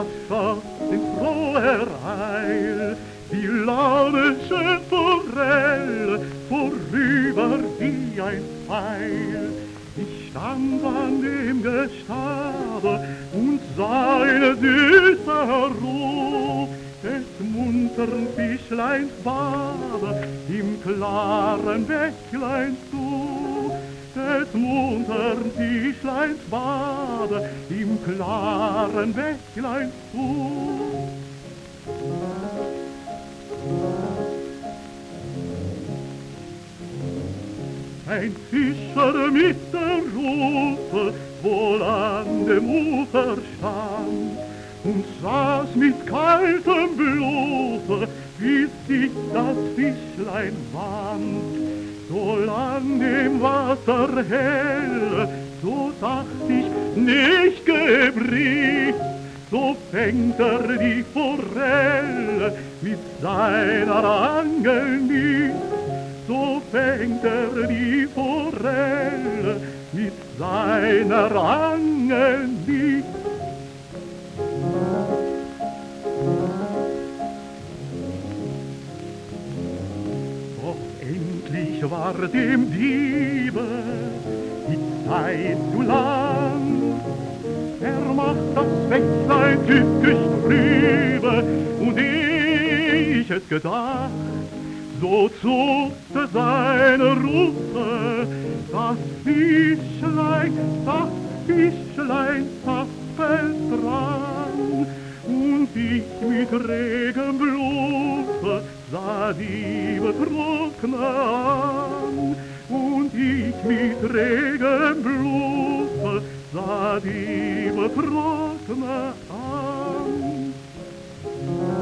das schoss in froher Eil, die launische Forelle vorüber wie ein Pfeil. Ich stand an dem Gestabe und sah in süßer Ruhe des muntern Fischleins Bade im klaren Bächlein zu. Des muntern Fischleins Bade im klaren Bächlein zu. Ein Fischer mit der Rute wohl an dem Ufer stand und saß mit kaltem Blute, wie sich das Fischlein wand. Solang dem Wasser hell, so dacht ich, nicht gebricht, so fängt die Forelle mit seiner Angel nicht. So fängt die Forelle mit seiner Angel nicht. Doch endlich war dem Diebe die Zeit zu lang. Er macht das Bächlein tückisch trübe, und ich es gedacht, so zuckte seine Rute, das Fischlein zappelt dran. Und ich mit regem Blute sah die Betrockne an. Und ich mit regem Blute sah die Betrockne an.